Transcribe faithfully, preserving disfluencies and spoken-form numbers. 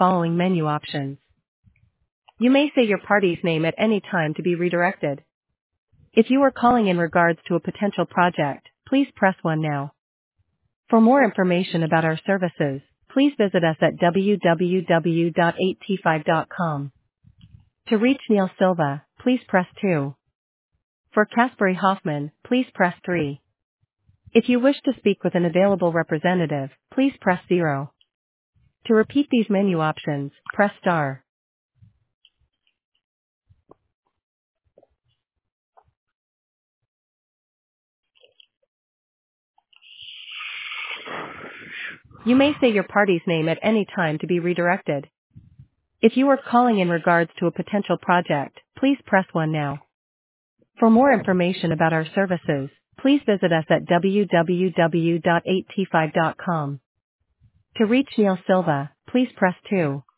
following menu options. You may say your party's name at any time to be redirected. If you are calling in regards to a potential project, please press one now. For more information about our services, please visit us at w w w dot eight t five dot com. To reach Neil Silva, please press two. For Caspary Hoffman, please press three. If you wish to speak with an available representative, please press zero. To repeat these menu options, press star. You may say your party's name at any time to be redirected. If you are calling in regards to a potential project, please press one now. For more information about our services, please visit us at w w w dot eight t five dot com. To reach Neil Silva, please press two.